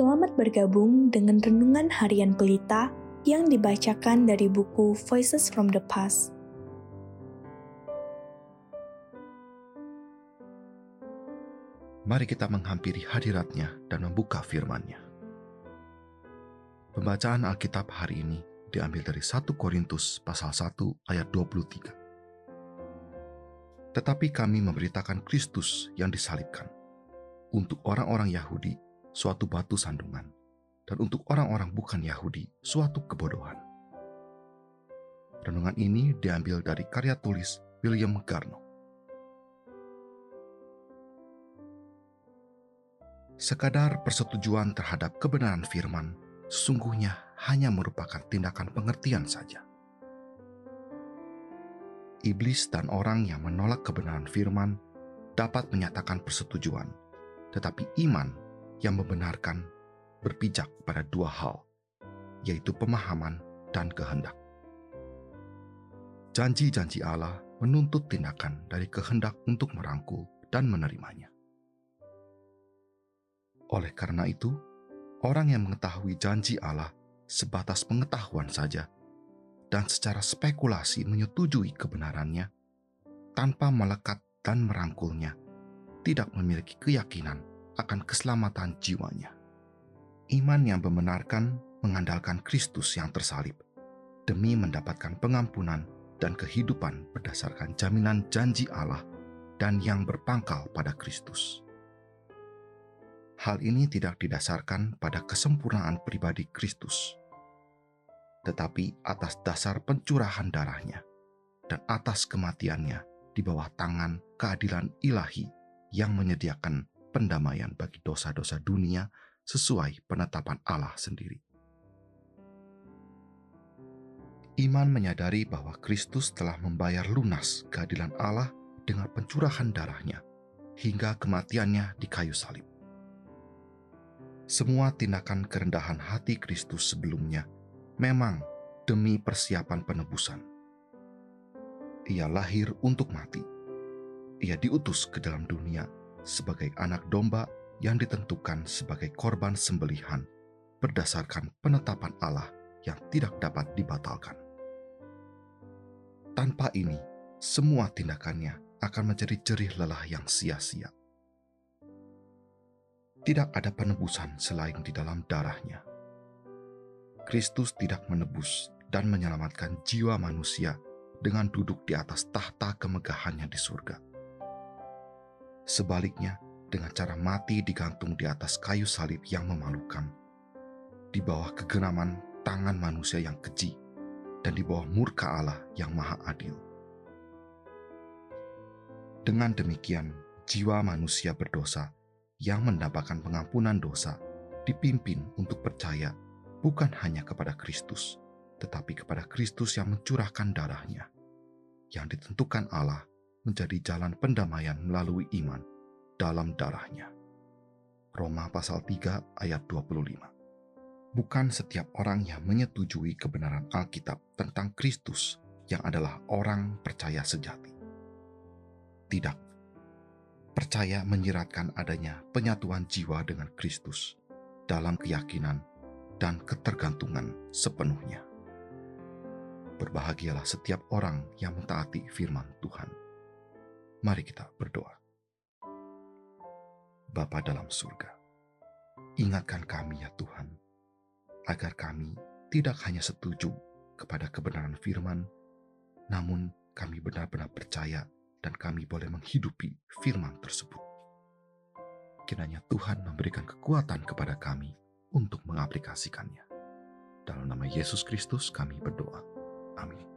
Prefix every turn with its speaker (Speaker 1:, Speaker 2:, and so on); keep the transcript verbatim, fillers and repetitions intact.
Speaker 1: Selamat bergabung dengan Renungan Harian Pelita yang dibacakan dari buku Voices from the Past.
Speaker 2: Mari kita menghampiri hadirat-Nya dan membuka firman-Nya. Pembacaan Alkitab hari ini diambil dari satu Korintus pasal satu ayat dua puluh tiga. Tetapi kami memberitakan Kristus yang disalibkan, untuk orang-orang Yahudi suatu batu sandungan, dan untuk orang-orang bukan Yahudi suatu kebodohan. Renungan ini diambil dari karya tulis William Garno. Sekadar persetujuan terhadap kebenaran firman sesungguhnya hanya merupakan tindakan pengertian saja. Iblis dan orang yang menolak kebenaran firman dapat menyatakan persetujuan, tetapi iman yang membenarkan berpijak pada dua hal, yaitu pemahaman dan kehendak. Janji-janji Allah menuntut tindakan dari kehendak untuk merangkul dan menerimanya. Oleh karena itu, orang yang mengetahui janji Allah sebatas pengetahuan saja dan secara spekulasi menyetujui kebenarannya tanpa melekat dan merangkulnya, tidak memiliki keyakinan akan keselamatan jiwanya. Iman yang membenarkan mengandalkan Kristus yang tersalib demi mendapatkan pengampunan dan kehidupan berdasarkan jaminan janji Allah dan yang berpangkal pada Kristus. Hal ini tidak didasarkan pada kesempurnaan pribadi Kristus, tetapi atas dasar pencurahan darahnya dan atas kematiannya di bawah tangan keadilan ilahi yang menyediakan pendamaian bagi dosa-dosa dunia sesuai penetapan Allah sendiri. Iman menyadari bahwa Kristus telah membayar lunas keadilan Allah dengan pencurahan darahnya hingga kematiannya di kayu salib. Semua tindakan kerendahan hati Kristus sebelumnya memang demi persiapan penebusan. Ia lahir untuk mati. Ia diutus ke dalam dunia sebagai anak domba yang ditentukan sebagai korban sembelihan berdasarkan penetapan Allah yang tidak dapat dibatalkan. Tanpa ini, semua tindakannya akan menjadi jerih lelah yang sia-sia. Tidak ada penebusan selain di dalam darahnya. Kristus tidak menebus dan menyelamatkan jiwa manusia dengan duduk di atas tahta kemegahannya di surga. Sebaliknya, dengan cara mati digantung di atas kayu salib yang memalukan, di bawah kegeraman tangan manusia yang keji, dan di bawah murka Allah yang maha adil. Dengan demikian, jiwa manusia berdosa yang mendapatkan pengampunan dosa dipimpin untuk percaya bukan hanya kepada Kristus, tetapi kepada Kristus yang mencurahkan darahnya, yang ditentukan Allah menjadi jalan pendamaian melalui iman dalam darahnya. Roma pasal tiga ayat dua puluh lima. Bukan setiap orang yang menyetujui kebenaran Alkitab tentang Kristus yang adalah orang percaya sejati. Tidak. Percaya menyiratkan adanya penyatuan jiwa dengan Kristus dalam keyakinan dan ketergantungan sepenuhnya. Berbahagialah setiap orang yang mentaati firman Tuhan. Mari kita berdoa. Bapa dalam surga, ingatkan kami ya Tuhan, agar kami tidak hanya setuju kepada kebenaran firman, namun kami benar-benar percaya dan kami boleh menghidupi firman tersebut. Kiranya Tuhan memberikan kekuatan kepada kami untuk mengaplikasikannya. Dalam nama Yesus Kristus kami berdoa. Amin.